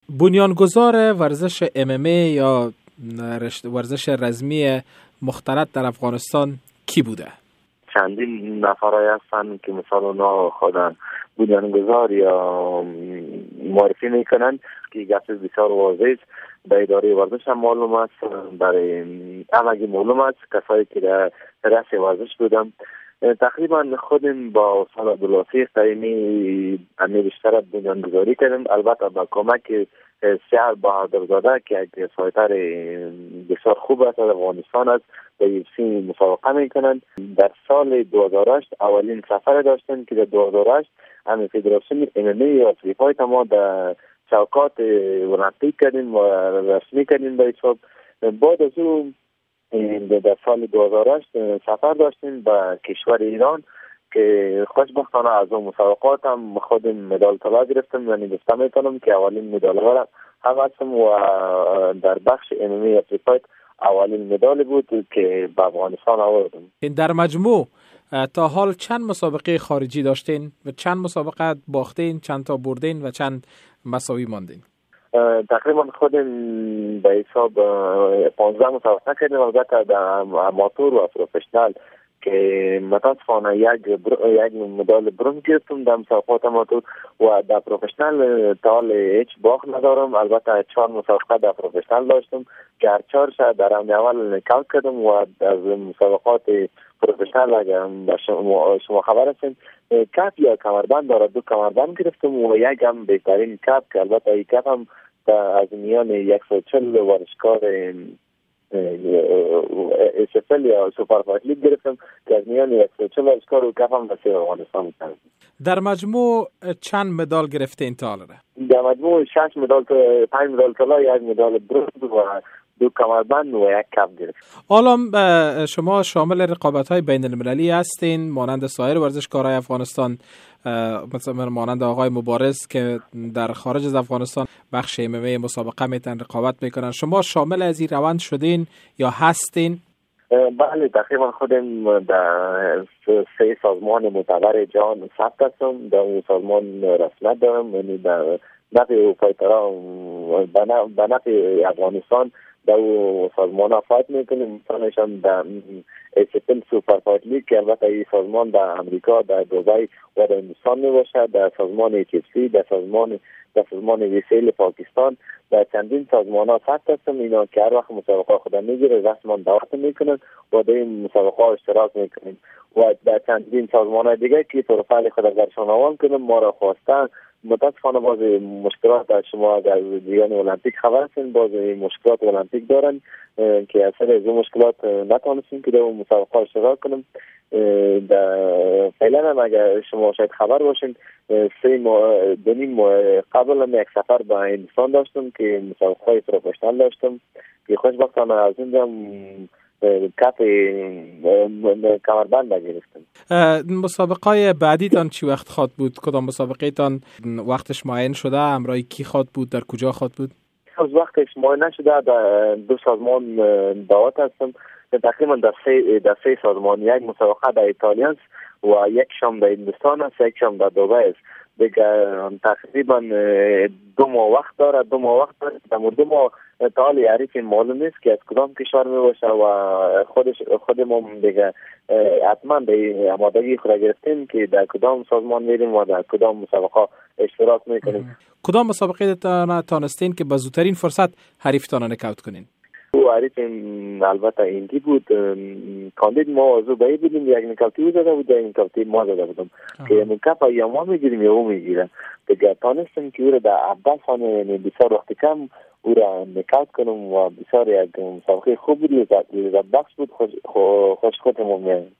بنیانگذار ورزش MMA یا ورزش رزمی مختلط در افغانستان کی بوده؟ چندین نفرای هستن که مثلا اونا خودن بنیانگذار یا معرفی میکنن که گفت بسیار واضح است. در اداره ورزش هم معلوم است، برای همگی معلوم است کسایی که در رأس ورزش بودن. تقریبا خودم با استاد عبدالواسع قیمی بیشتر بنیانگذاری کردیم، البته با کمک سیار بهادرزاده که یک فایتر بسیار خوب است در افغانستان است، در UFC مسابقه میکنند. در سال 2008 اولین سفر داشتن که در 2008 همین فدراسیون MMA افریقای ما در چوکات المپیک کردیم و رسمی کردیم به حساب. بعد از اون در سال 2008 سفر داشتیم به کشور ایران که خوشبختانه از اون مسابقات هم خود مدال طلا گرفتم و گفته میتونم که اولین مدال هم هستم و در بخش MMA افریقای اولین مدال بود که به افغانستان آوردم. در مجموع تا حال چند مسابقه خارجی داشتین و چند مسابقه باختین، چند تا بردین و چند مساوی ماندین؟ تقریبا خودم به حساب 15 مسابقه کردیم، البته در آماتور و پروفشنال که متاسفانه یک مدال برنز گرفتم در مسابقات آماتور و در پروفشنال تا حال هیچ باخت ندارم. البته 4 مسابقه در پروفشنال داشتم که هر 4 در راند اول نکاوت کردم و از مسابقات پروفشنال اگر شما خبر هستین کپ یا کمربند داره، 2 کمربند گرفتم و یک هم بهترین کپ که البته این کپ هم از میان 140 ورزشکار SFL یا سوپر فایت لیگ گرفتم که از میان 140 ورزشکار و کپ هم در افغانستان کردم. در مجموع چند مدال گرفتین تا حالا؟ در مجموع 6 مدال، 5 مدال طلا، 1 مدال برنز و 2 کمربند و 1 کپ گرفت. حالا شما شامل رقابت‌های بین‌المللی هستین مانند سایر ورزشکارای افغانستان، مثلا مانند آقای مبارز که در خارج از افغانستان بخش MMA مسابقه میتن رقابت میکنن. شما شامل از این روند شدین یا هستین؟ بله، تقریبا خودم در 3 سازمان معتبر جهان ثبت هستم. در اون سازمان رسمیت دارم، یعنی در نفع فایترها به نفع افغانستان در سازمان ها فایت میکنیم. مثلا در SFL سوپر فایت لیگ که البته این سازمان در امریکا، در دبی و در هندوستان میباشد، در سازمان HFC، در سازمان ویسیل پاکستان، در چندین سازمان ها ثبت هستم. اینا که هر وقت مسابقه خود میگیره رسما دعوت میکنن و در این مسابقه ها اشتراک میکنیم و در چندین سازمان های دیگه که پروفایل خود درشان آوان کنم ما را خواستن. متاسفانه باز مشکلات از شما اگر دیگان المپیک خبر هستین، باز مشکلات المپیک دارن که اصلا از اون مشکلات نتونستیم که در اون مسابقه اشتراک کنم. فعلا هم اگر شما شاید خبر باشین 3 ماه قبل هم یک سفر به هندوستان داشتم که مسابقه پروفشنال داشتم که خوشبختانه از اونجا کپ کمربند گرفتم. مسابقه بعدی تان چی وقت خواد بود؟ کدام مسابقه تان وقتش معین شده؟ همراه کی خواد بود؟ در کجا خواد بود؟ از وقتش معین نشده. در 2 سازمان دعوت هستم. تقریبا در 3 سازمان، یک مسابقه در ایتالیا است و یک شام در هندوستان است، یک شام در دبی است. دیگه تقریبا 2 ماه وقت داره. در 2 ماه تا حال یعنی معلوم نیست که از کدام کشور می باشه و خودمون دیگه حتما به آمادگی خود گرفتیم که در کدام سازمان میریم و در کدام مسابقه اشتراک میکنیم. کدام مسابقه تانستین که با زودترین فرصت حریفتان را نکاوت کنین؟ او حریف البته ایندی بود. کاندید ما از او بایی بودیم، یک نکاوتی او زده بود، یک نکاوتی ما زده بودم که نکاف یا ما میگیریم یا او میگیره. دیگه تانستم که او را در 17 ثانیه بسیار وقت کم او را نکاوت کنم و بسیار یک مسابقه خوب بود، لذت بخش بود. خوش خودمون میاد.